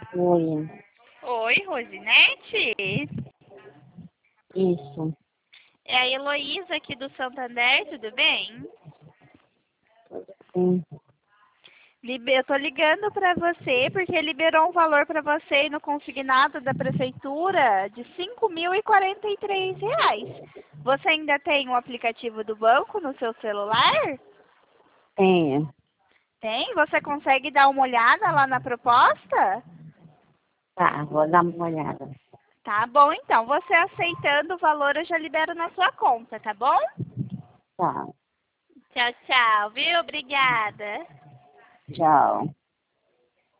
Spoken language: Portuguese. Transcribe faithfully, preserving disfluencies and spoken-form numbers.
Oi, Oi, Rosinete? isso. É a Heloísa aqui do Santander, tudo bem? Sim. Libe- Eu tô ligando para você porque liberou um valor para você aí no consignado da prefeitura de cinco mil e quarenta e três reais. Você ainda tem o aplicativo do banco no seu celular? Tenho. Tem? Você consegue dar uma olhada lá na proposta? Tá, vou dar uma olhada. Tá bom, então. Você aceitando o valor, eu já libero na sua conta, tá bom? Tá, Tchau, tchau, viu? Obrigada. tchau.